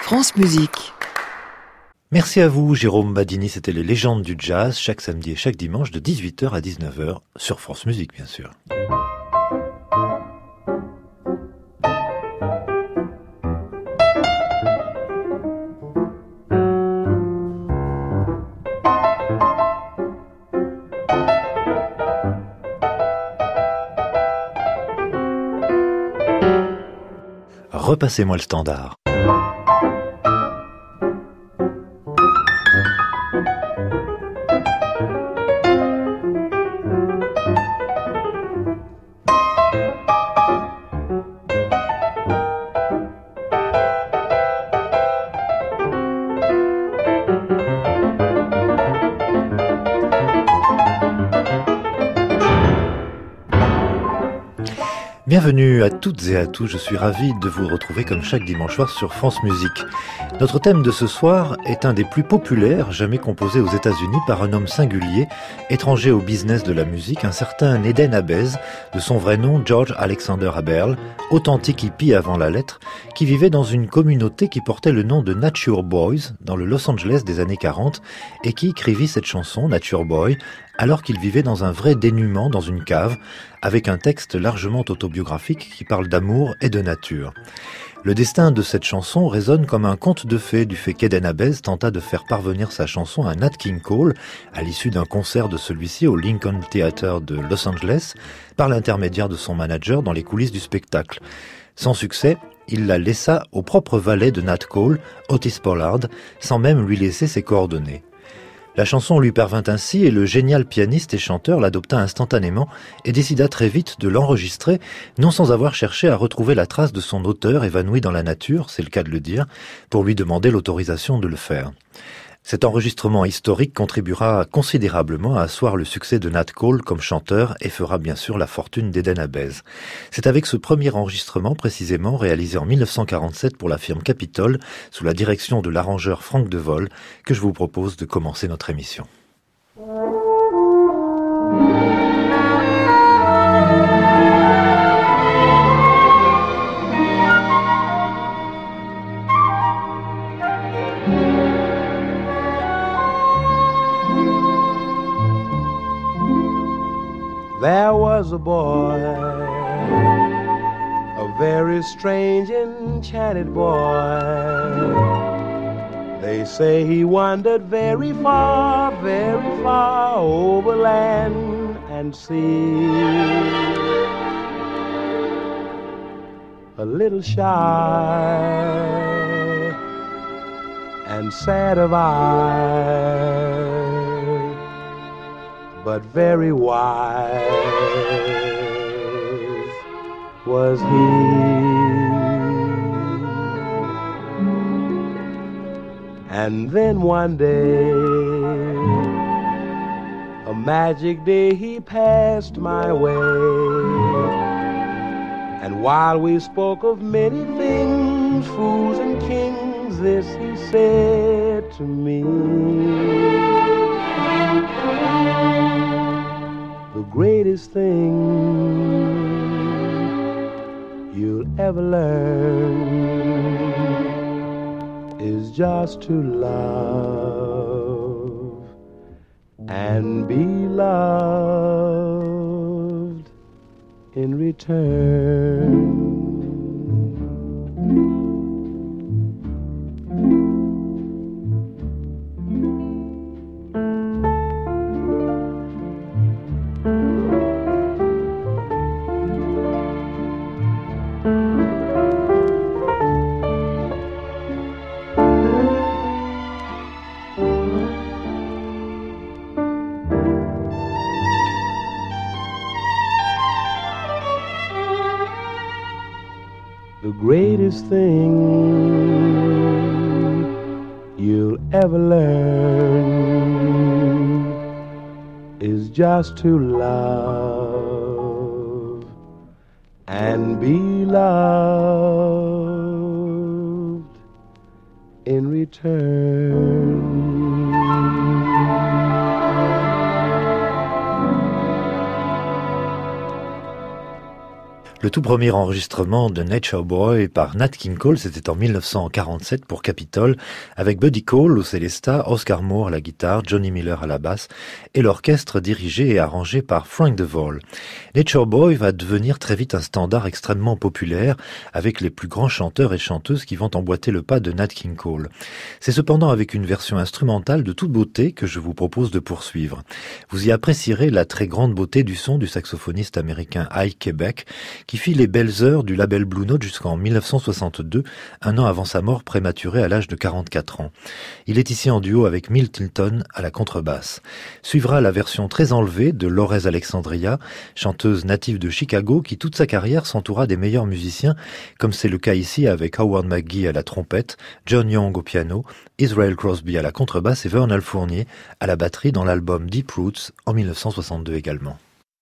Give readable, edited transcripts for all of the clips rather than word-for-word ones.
France Musique. Merci à vous, Jérôme Badini. C'était les légendes du jazz, chaque samedi et chaque dimanche de 18h à 19h, sur France Musique, bien sûr. Repassez-moi le standard. Bienvenue à toutes et à tous, je suis ravi de vous retrouver comme chaque dimanche soir sur France Musique. Notre thème de ce soir est un des plus populaires jamais composés aux États-Unis par un homme singulier, étranger au business de la musique, un certain Eden Habez, de son vrai nom George Alexander Haberl, authentique hippie avant la lettre, qui vivait dans une communauté qui portait le nom de Nature Boys, dans le Los Angeles des années 40, et qui écrivit cette chanson, Nature Boy, alors qu'il vivait dans un vrai dénuement dans une cave, avec un texte largement autobiographique qui parle d'amour et de nature. Le destin de cette chanson résonne comme un conte de fées du fait qu'Eden Habez tenta de faire parvenir sa chanson à Nat King Cole à l'issue d'un concert de celui-ci au Lincoln Theatre de Los Angeles par l'intermédiaire de son manager dans les coulisses du spectacle. Sans succès, il la laissa au propre valet de Nat Cole, Otis Pollard, sans même lui laisser ses coordonnées. La chanson lui parvint ainsi et le génial pianiste et chanteur l'adopta instantanément et décida très vite de l'enregistrer, non sans avoir cherché à retrouver la trace de son auteur évanoui dans la nature, c'est le cas de le dire, pour lui demander l'autorisation de le faire. Cet enregistrement historique contribuera considérablement à asseoir le succès de Nat Cole comme chanteur et fera bien sûr la fortune d'Eden Habez. C'est avec ce premier enregistrement précisément réalisé en 1947 pour la firme Capitol sous la direction de l'arrangeur Frank De Vol que je vous propose de commencer notre émission. There was a boy, a very strange, enchanted boy. They say he wandered very far over land and sea. A little shy and sad of eye, but very wise was he. And then one day, a magic day, he passed my way. And while we spoke of many things, fools and kings, this he said to me: the greatest thing you'll ever learn is just to love and be loved in return. The greatest thing you'll ever learn is just to love and be loved in return. Le tout premier enregistrement de Nature Boy par Nat King Cole, c'était en 1947 pour Capitol, avec Buddy Cole au célesta, Oscar Moore à la guitare, Johnny Miller à la basse, et l'orchestre dirigé et arrangé par Frank DeVol. Nature Boy va devenir très vite un standard extrêmement populaire, avec les plus grands chanteurs et chanteuses qui vont emboîter le pas de Nat King Cole. C'est cependant avec une version instrumentale de toute beauté que je vous propose de poursuivre. Vous y apprécierez la très grande beauté du son du saxophoniste américain Ike Quebec, qui fit les belles heures du label Blue Note jusqu'en 1962, un an avant sa mort prématurée à l'âge de 44 ans. Il est ici en duo avec Milt Hilton à la contrebasse. Suivra la version très enlevée de Lorez Alexandria, chanteuse native de Chicago qui toute sa carrière s'entoura des meilleurs musiciens, comme c'est le cas ici avec Howard McGhee à la trompette, John Young au piano, Israel Crosby à la contrebasse et Vernal Fournier à la batterie dans l'album Deep Roots en 1962 également.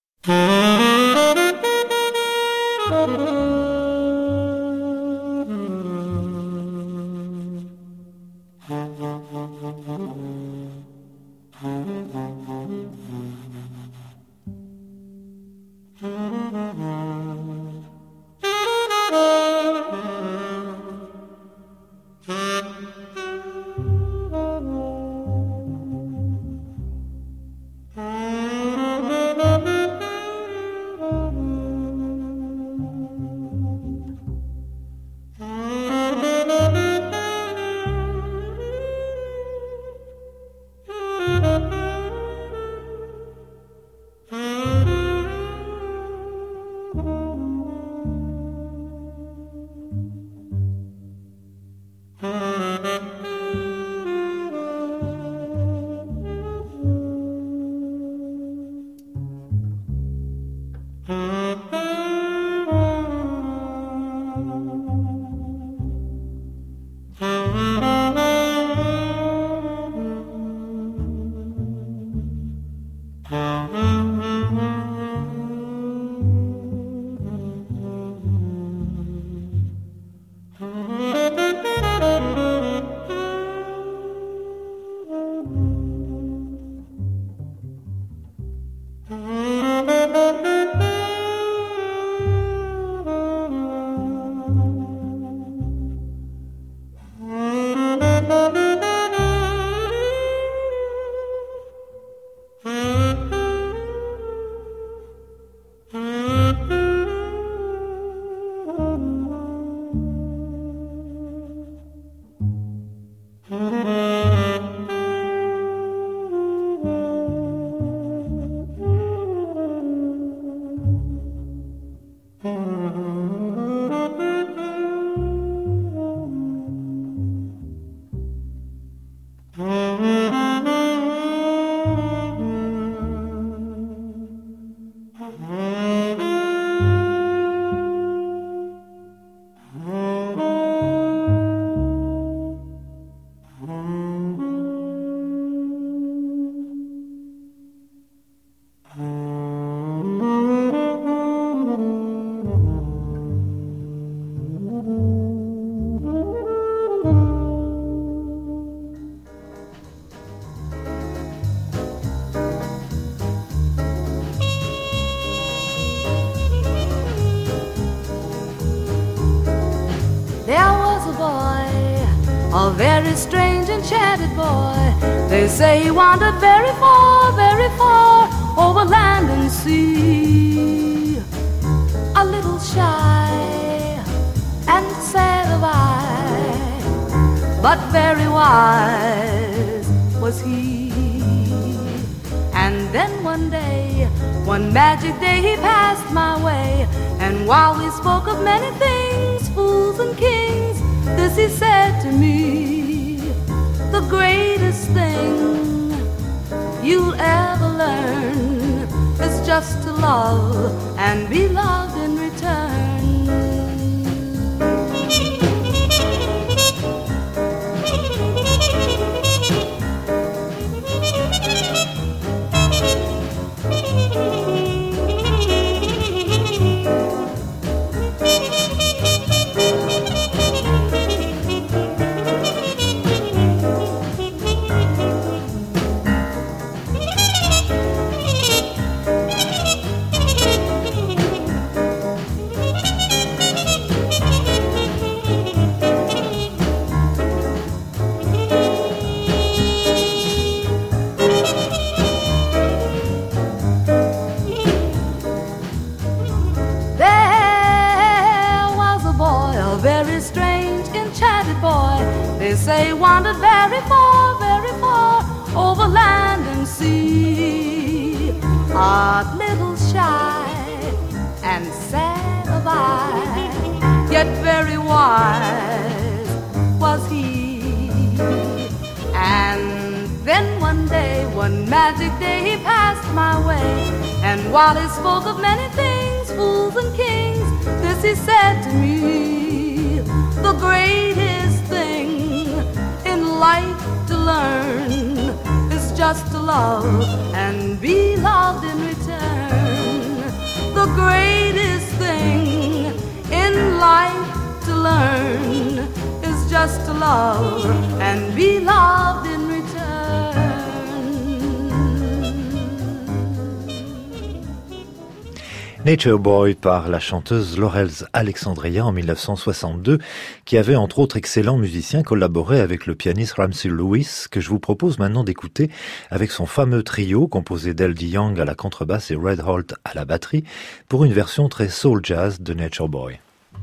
A very strange, enchanted boy. They say he wandered very far over land and sea. A little shy and sad of eye, but very wise was he. And then one day, one magic day, he passed my way. And while we spoke of many things, fools and kings, this he said to me: the greatest thing you'll ever learn is just to love and be loved in return. enchanted boy. They say he wandered very far over land and sea. A little shy and sad of eye, yet very wise was he. And then one day, one magic day, he passed my way. And while he spoke of many things, fools and kings, this he said to me: the greatest thing in life to learn is just to love and be loved in return. The greatest thing in life to learn is just to love and be loved in return. Nature Boy par la chanteuse Laurels Alexandria en 1962, qui avait entre autres excellents musiciens collaboré avec le pianiste Ramsey Lewis, que je vous propose maintenant d'écouter avec son fameux trio composé d'L.D. Young à la contrebasse et Red Holt à la batterie, pour une version très soul jazz de Nature Boy.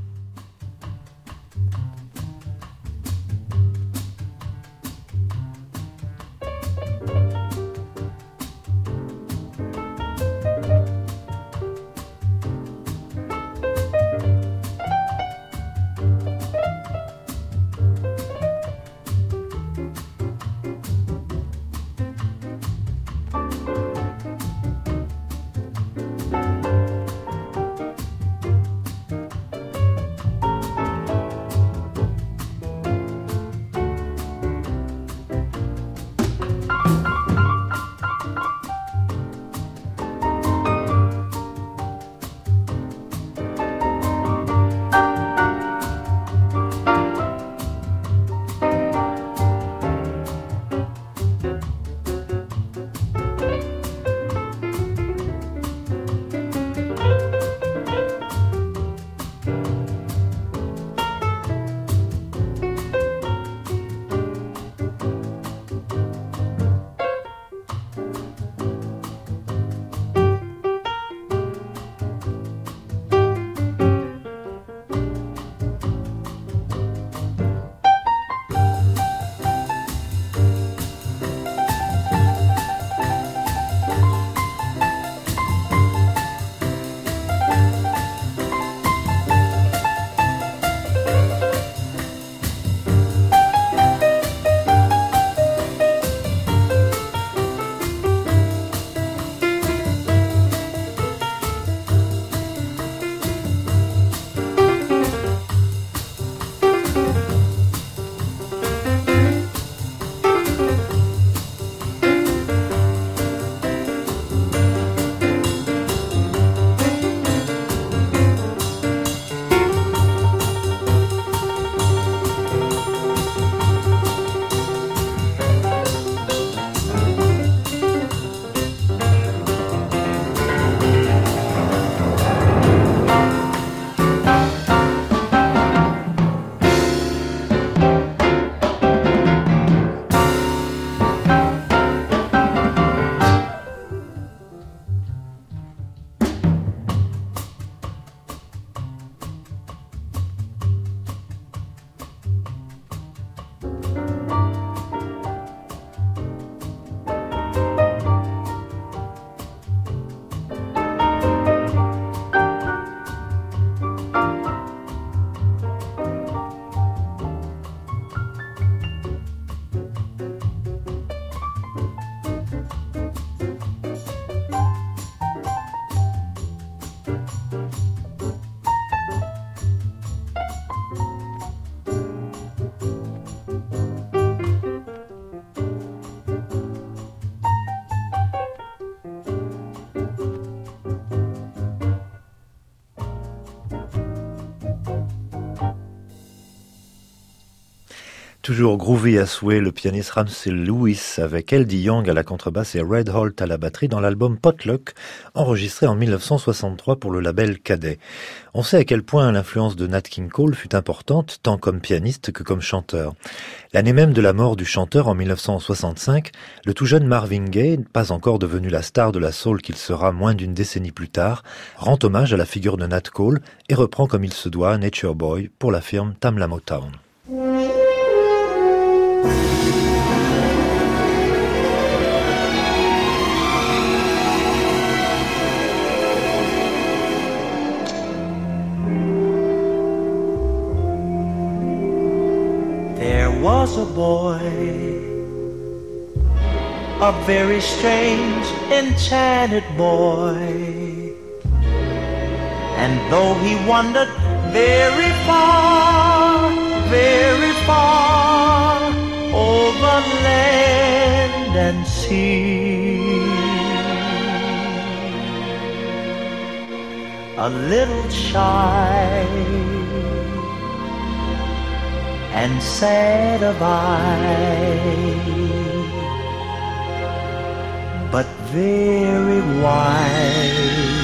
Toujours groovy à souhait, le pianiste Ramsey Lewis avec L.D. Young à la contrebasse et Red Holt à la batterie dans l'album Potluck, enregistré en 1963 pour le label Cadet. On sait à quel point l'influence de Nat King Cole fut importante, tant comme pianiste que comme chanteur. L'année même de la mort du chanteur en 1965, le tout jeune Marvin Gaye, pas encore devenu la star de la soul qu'il sera moins d'une décennie plus tard, rend hommage à la figure de Nat Cole et reprend comme il se doit Nature Boy pour la firme Tamla Motown. Was a boy, a very strange, enchanted boy. And though he wandered very far, very far, over land and sea, a little shy and sad of eye, but very wise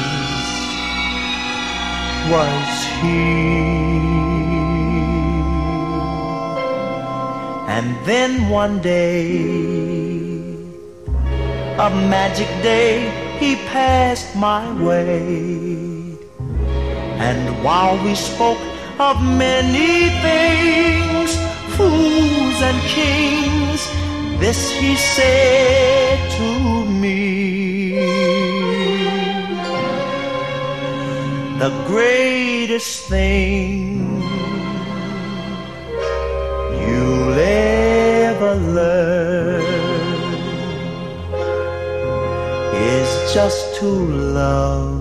was he. And then one day, a magic day, he passed my way. And while we spoke of many things, fools and kings, this he said to me: the greatest thing you'll ever learn is just to love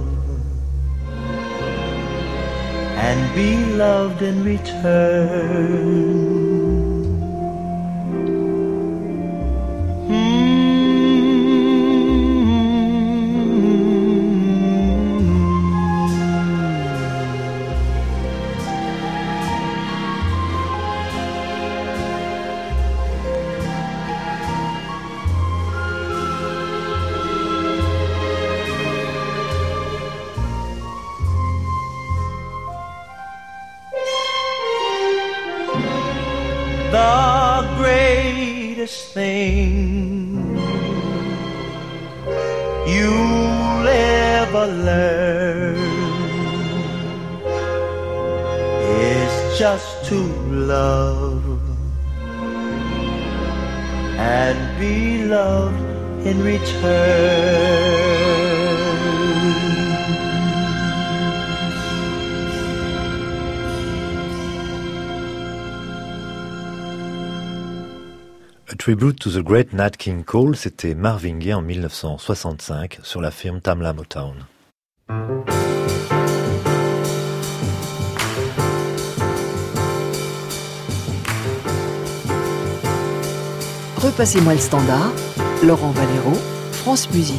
and be loved in return. The greatest thing you'll ever learn is just to love and be loved in return. A Tribute to the Great Nat King Cole, c'était Marvin Gaye en 1965 sur la firme Tamla Motown. Repassez-moi le standard, Laurent Valero, France Musique.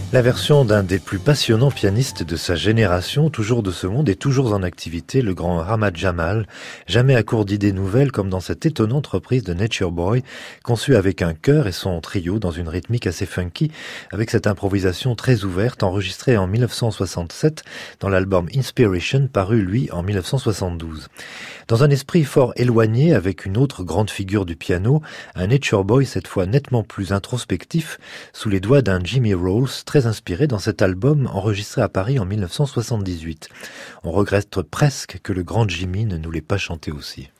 La version d'un des plus passionnants pianistes de sa génération, toujours de ce monde et toujours en activité, le grand Ahmad Jamal, jamais à court d'idées nouvelles comme dans cette étonnante reprise de Nature Boy, conçue avec un chœur et son trio dans une rythmique assez funky, avec cette improvisation très ouverte enregistrée en 1967 dans l'album Inspiration, paru lui en 1972. Dans un esprit fort éloigné avec une autre grande figure du piano, un Nature Boy cette fois nettement plus introspectif, sous les doigts d'un Jimmy Rolls très inspiré dans cet album enregistré à Paris en 1978. On regrette presque que le grand Jimmy ne nous l'ait pas chanté aussi.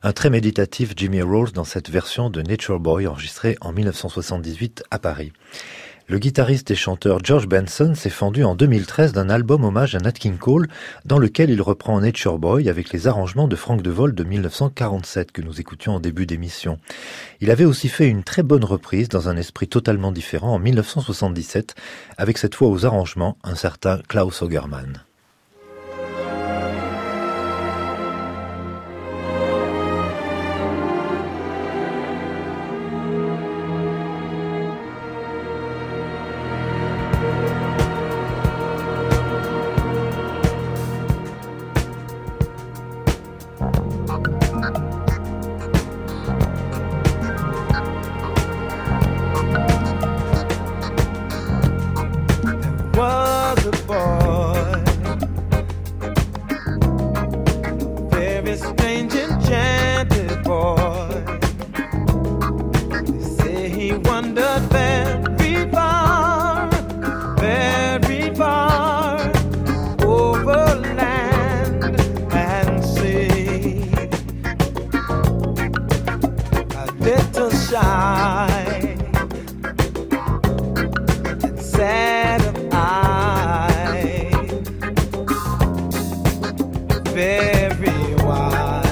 Un très méditatif Jimmy Rose dans cette version de Nature Boy enregistrée en 1978 à Paris. Le guitariste et chanteur George Benson s'est fendu en 2013 d'un album hommage à Nat King Cole dans lequel il reprend Nature Boy avec les arrangements de Frank De Vol de 1947 que nous écoutions en début d'émission. Il avait aussi fait une très bonne reprise dans un esprit totalement différent en 1977 avec cette fois aux arrangements un certain Klaus Ogerman.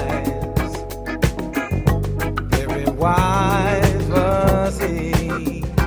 Very wise was he.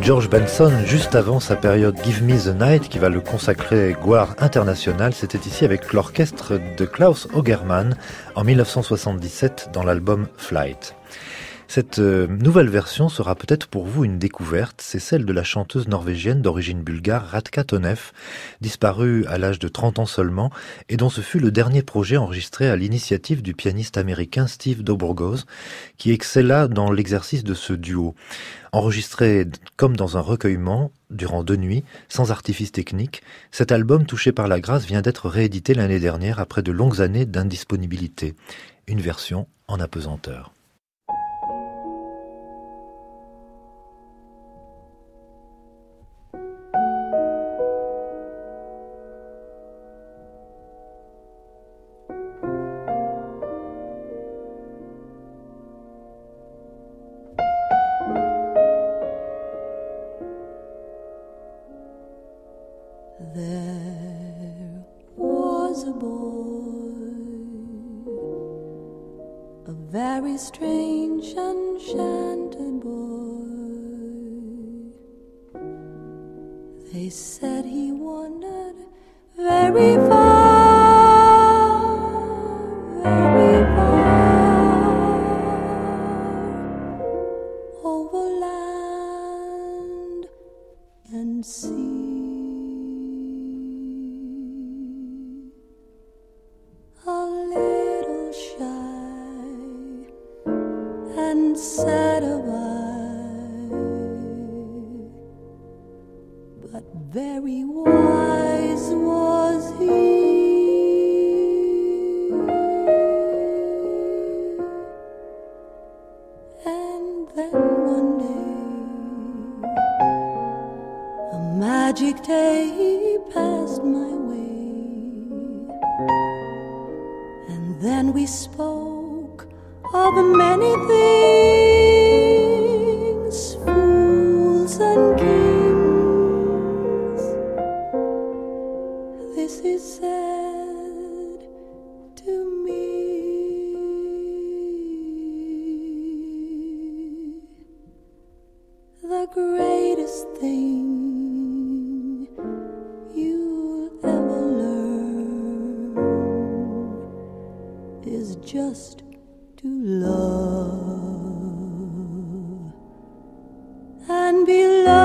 George Benson, juste avant sa période Give Me the Night, qui va le consacrer gloire internationale, c'était ici avec l'orchestre de Klaus Ogerman en 1977 dans l'album Flight. Cette nouvelle version sera peut-être pour vous une découverte, c'est celle de la chanteuse norvégienne d'origine bulgare Radka Tonev, disparue à l'âge de 30 ans seulement, et dont ce fut le dernier projet enregistré à l'initiative du pianiste américain Steve Dobrogoz, qui excella dans l'exercice de ce duo. Enregistré comme dans un recueillement, durant 2 nuits, sans artifice technique, cet album touché par la grâce vient d'être réédité l'année dernière après de longues années d'indisponibilité. Une version en apesanteur. There was a boy, a very strange, enchanted boy. They said he wandered very far, very far, over land and sea. Sad of eye, but very wise was he. And then one day, a magic day passed my way, and then we spoke of many things, fools and kings. This he said to me. The greatest thing you'll ever learn is just to love and be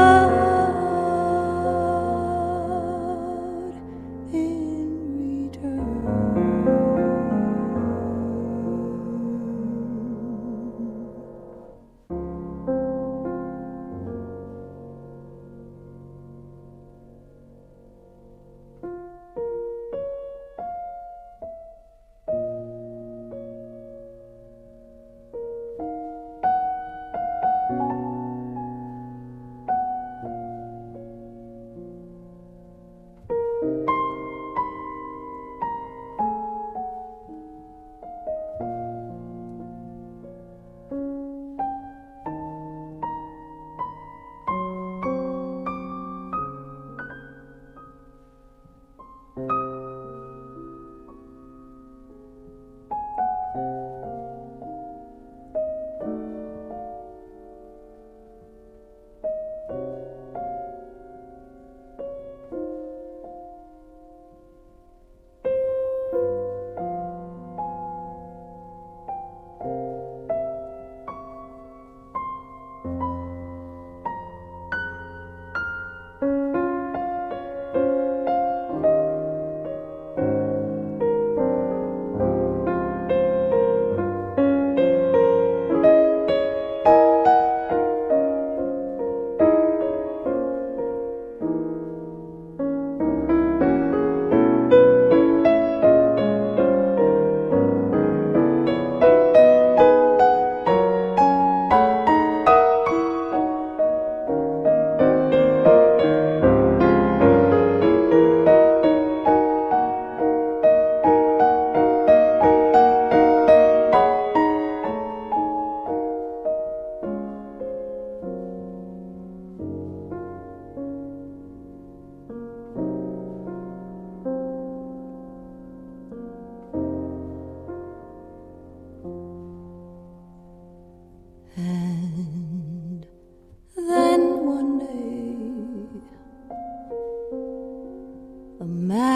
loved in return.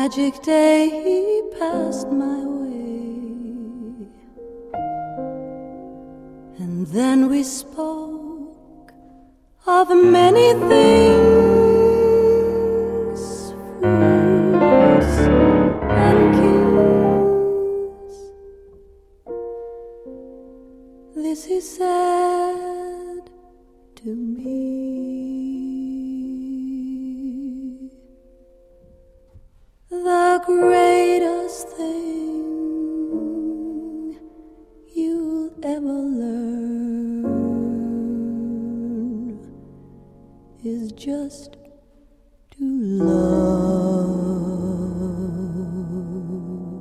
magic day he passed my way, and then we spoke of many things, fools and kings. This he said to me: the greatest thing you'll ever learn is just to love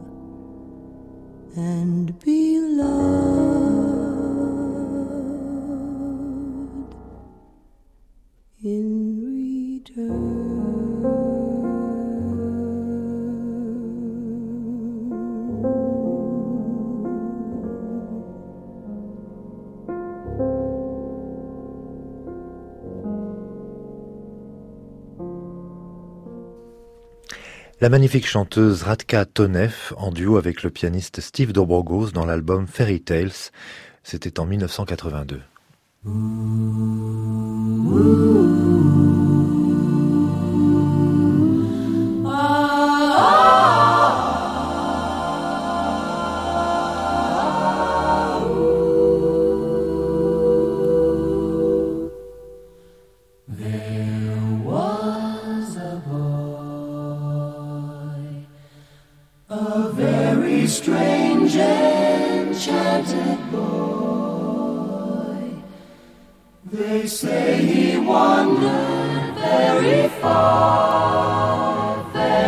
and be loved in return. La magnifique chanteuse Radka Tonev en duo avec le pianiste Steve Dobrogos dans l'album Fairy Tales, c'était en 1982. Strange enchanted boy, they say he wandered very far,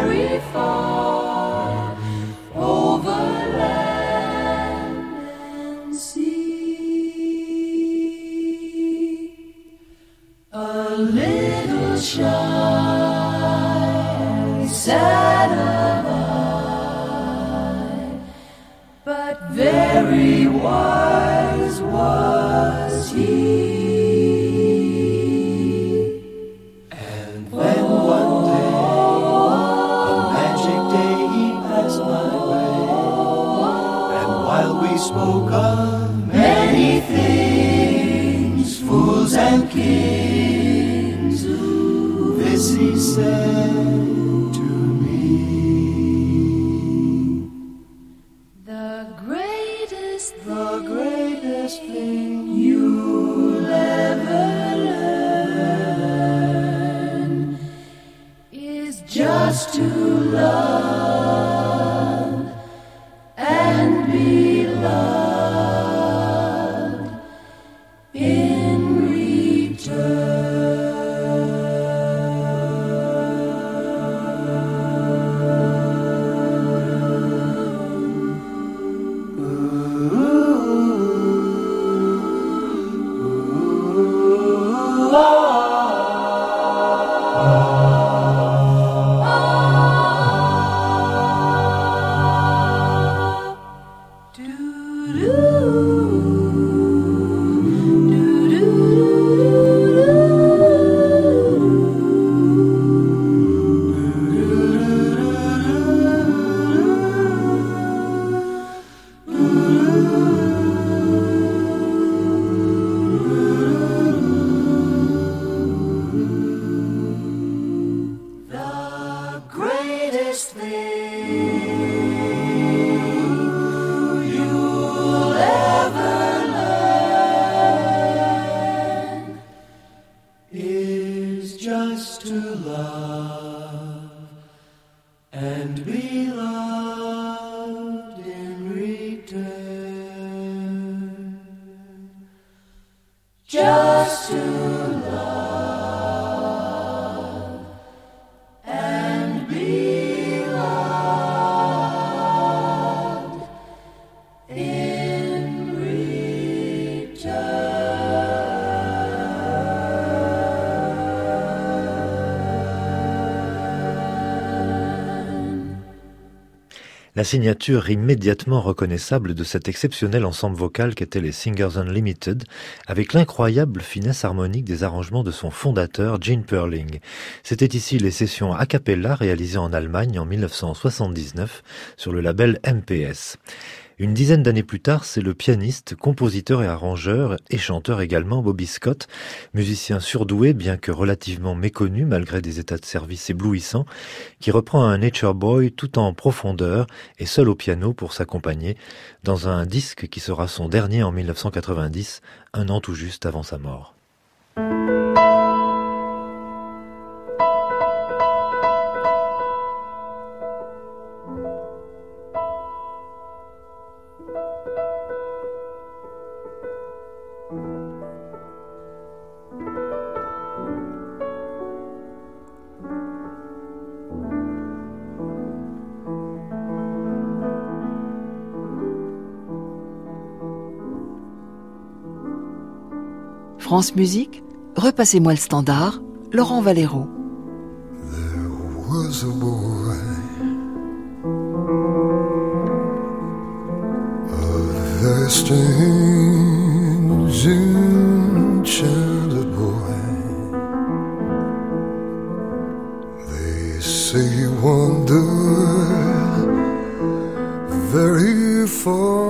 over land and sea. A little shy, sad of eye, but very wise was he. And then one day, a magic day, he passed my way. And while we spoke of many things, fools and kings, this he said to me: the greatest thing you'll ever learn is just to love and be loved in return. Just to love and be loved in return. La signature immédiatement reconnaissable de cet exceptionnel ensemble vocal qu'étaient les Singers Unlimited, avec l'incroyable finesse harmonique des arrangements de son fondateur, Gene Perling. C'était ici les sessions a cappella réalisées en Allemagne en 1979 sur le label MPS. Une dizaine d'années plus tard, c'est le pianiste, compositeur et arrangeur, et chanteur également, Bobby Scott, musicien surdoué, bien que relativement méconnu malgré des états de service éblouissants, qui reprend un Nature Boy tout en profondeur et seul au piano pour s'accompagner, dans un disque qui sera son dernier en 1990, un an tout juste avant sa mort. France Musique, repassez-moi le standard, Laurent Valero. There was a boy, a very strange, enchanted boy. They say he wandered very far,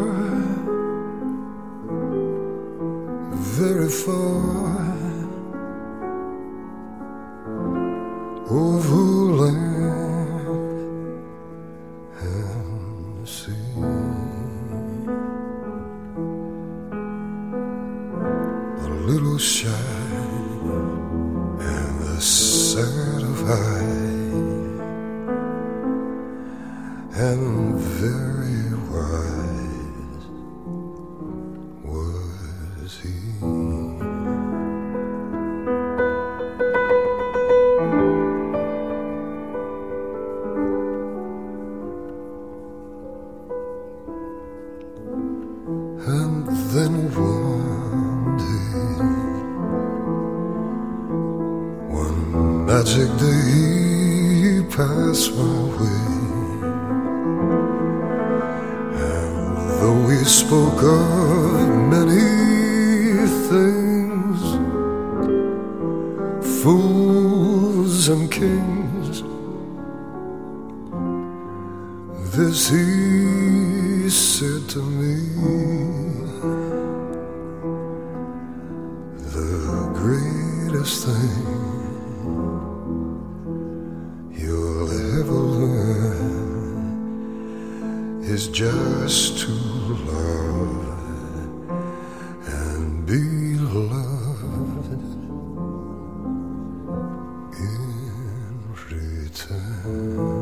very far, over land and sea. A little shy and the sad of eye, and very wise was he. And then one day, one magic day, he passed my way. And though he spoke of many things, fools and kings, this he said to me: the greatest thing you'll ever learn is just to love and be loved in return.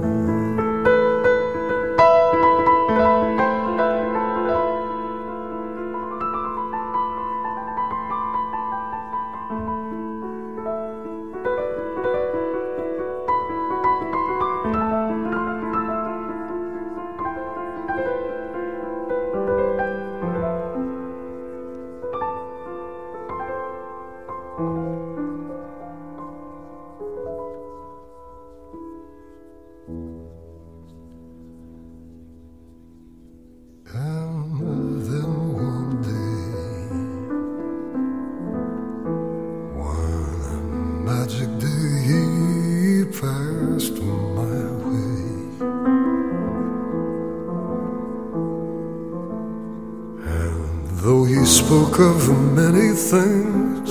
Though he spoke of many things,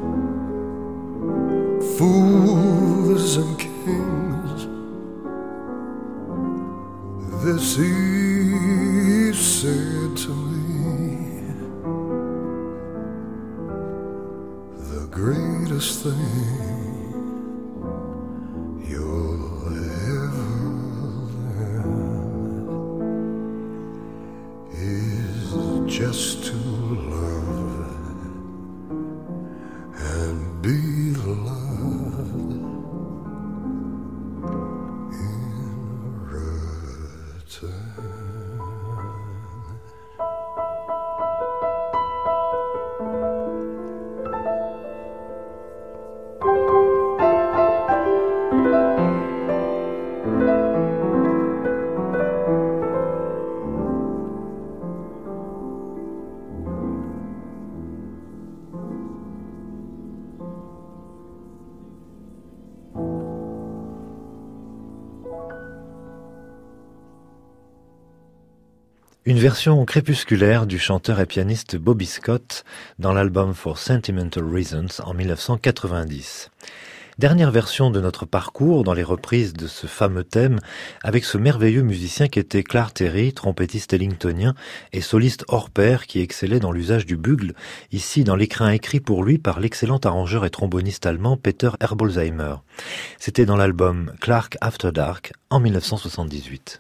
fools and kings, this he said to me: the greatest thing you'll ever learn is just to love and be loved in return. Une version crépusculaire du chanteur et pianiste Bobby Scott dans l'album For Sentimental Reasons en 1990. Dernière version de notre parcours dans les reprises de ce fameux thème avec ce merveilleux musicien qui était Clark Terry, trompettiste ellingtonien et soliste hors pair qui excellait dans l'usage du bugle, ici dans l'écrin écrit pour lui par l'excellent arrangeur et tromboniste allemand Peter Herbolzheimer. C'était dans l'album Clark After Dark en 1978.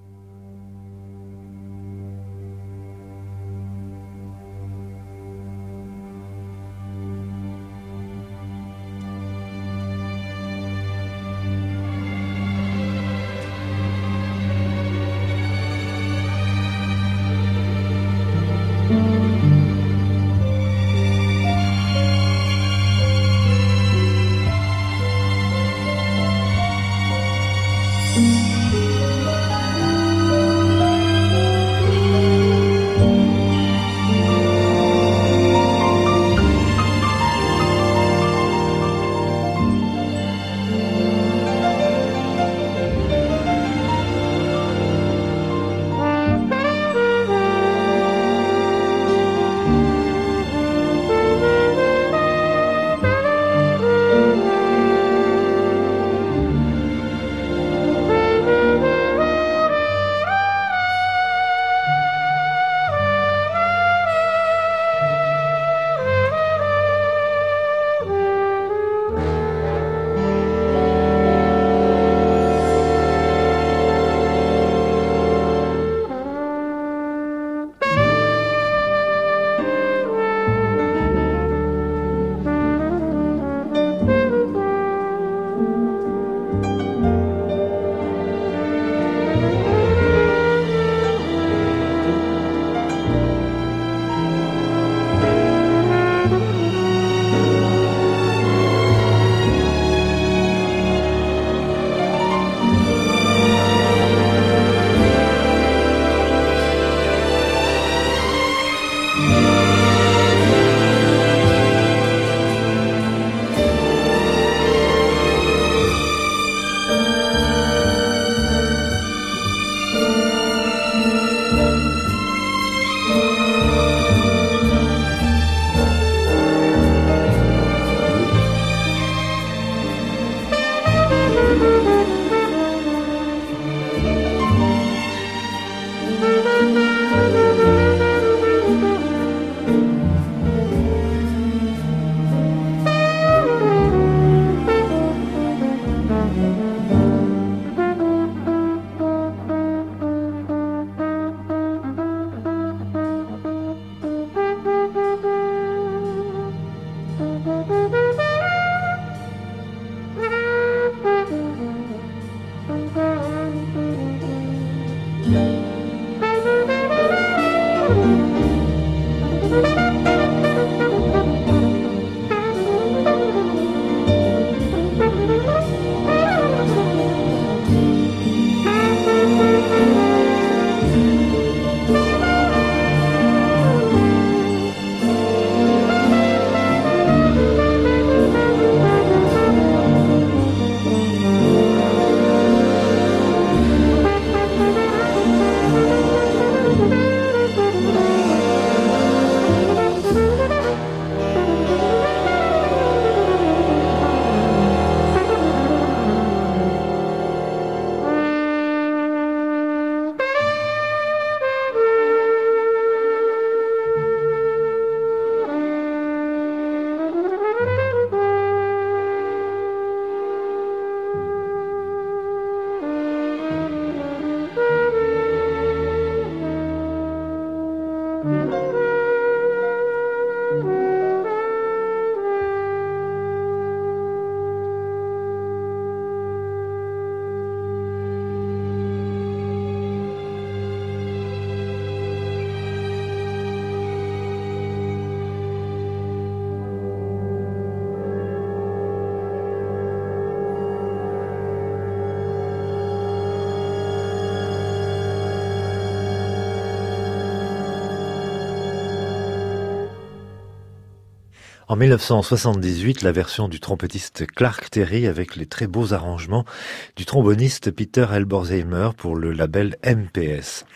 En 1978, la version du trompettiste Clark Terry avec les très beaux arrangements du tromboniste Peter Herbolzheimer pour le label MPS.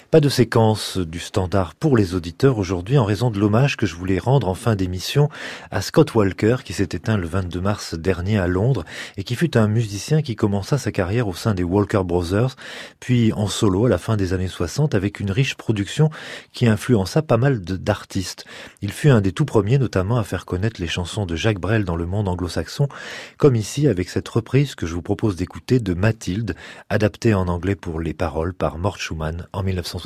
Pas de séquence du standard pour les auditeurs aujourd'hui en raison de l'hommage que je voulais rendre en fin d'émission à Scott Walker qui s'est éteint le 22 mars dernier à Londres et qui fut un musicien qui commença sa carrière au sein des Walker Brothers puis en solo à la fin des années 60 avec une riche production qui influença pas mal d'artistes. Il fut un des tout premiers notamment à faire connaître les chansons de Jacques Brel dans le monde anglo-saxon comme ici avec cette reprise que je vous propose d'écouter de Mathilde adaptée en anglais pour les paroles par Mort Schumann en 1967.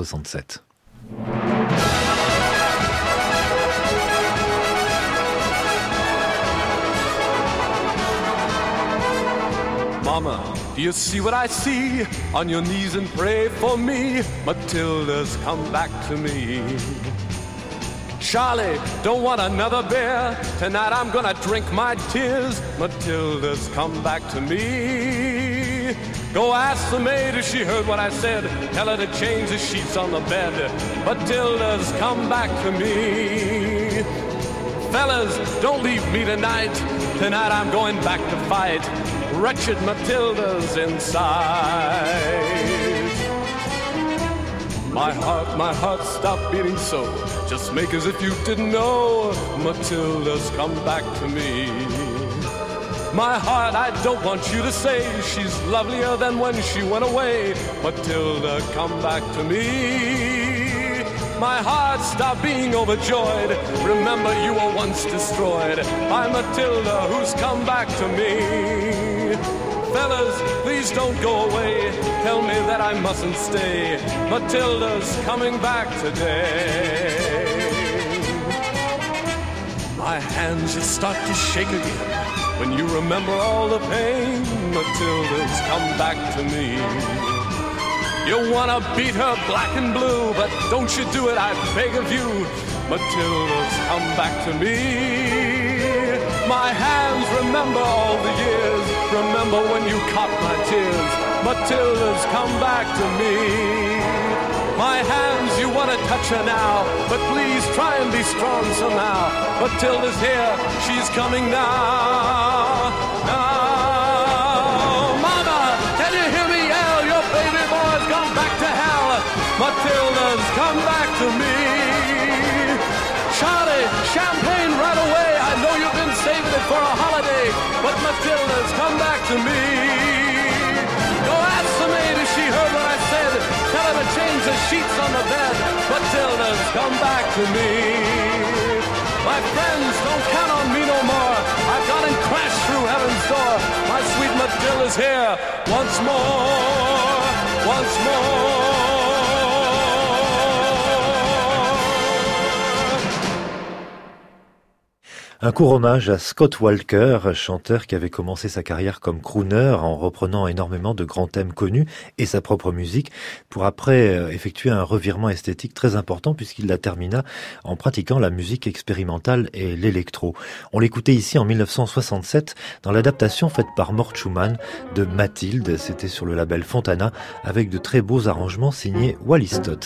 Mama, do you see what I see? On your knees and pray for me. Matilda's come back to me. Charlie, don't want another beer. Tonight I'm gonna drink my tears. Matilda's come back to me. Go ask the maid if she heard what I said. Tell her to change the sheets on the bed. Matilda's come back to me. Fellas, don't leave me tonight. Tonight I'm going back to fight. Wretched Matilda's inside. My heart, stop beating so. Just make as if you didn't know. Matilda's come back to me. My heart, I don't want you to say she's lovelier than when she went away. Matilda, come back to me. My heart, stop being overjoyed. Remember you were once destroyed by Matilda, who's come back to me. Fellas, please don't go away. Tell me that I mustn't stay. Matilda's coming back today. My hands just start to shake again when you remember all the pain. Matilda's come back to me. You wanna beat her black and blue, but don't you do it, I beg of you. Matilda's come back to me. My hands remember all the years. Remember when you caught my tears. Matilda's come back to me. My hands, you wanna touch her now, but please try and be strong somehow. Matilda's here, she's coming now. Now, Mama, can you hear me yell? Your baby boy's gone back to hell. Matilda's come back to me. Charlie, champagne right away. I know you've been saving it for a holiday, but Matilda's come back to me. Go ask the maid if she heard what I said. Tell her to change the sheets on the bed. Matilda's come back to me. My friends, don't count on me no more. I've gone and crashed through heaven's door. My sweet Matilda's here once more, once more. Un court hommage à Scott Walker, chanteur qui avait commencé sa carrière comme crooner en reprenant énormément de grands thèmes connus et sa propre musique pour après effectuer un revirement esthétique très important puisqu'il la termina en pratiquant la musique expérimentale et l'électro. On l'écoutait ici en 1967 dans l'adaptation faite par Mort Schumann de Mathilde. C'était sur le label Fontana avec de très beaux arrangements signés Wally Stott.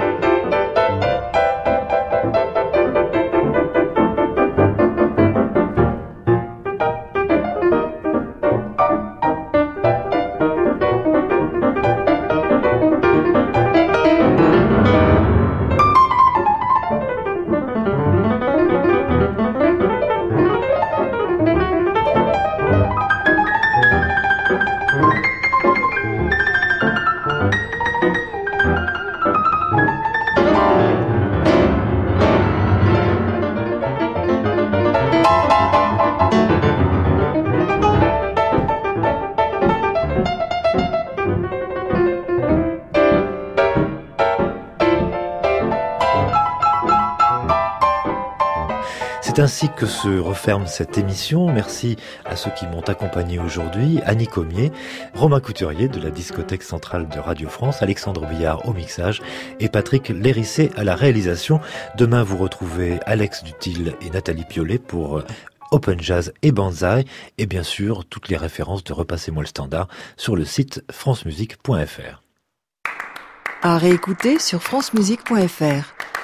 C'est ainsi que se referme cette émission. Merci à ceux qui m'ont accompagné aujourd'hui. Annie Comier, Romain Couturier de la discothèque centrale de Radio France, Alexandre Billard au mixage et Patrick Lérissé à la réalisation. Demain, vous retrouvez Alex Dutil et Nathalie Piolet pour Open Jazz et Banzai. Et bien sûr, toutes les références de Repassez-moi le standard sur le site francemusique.fr. À réécouter sur francemusique.fr.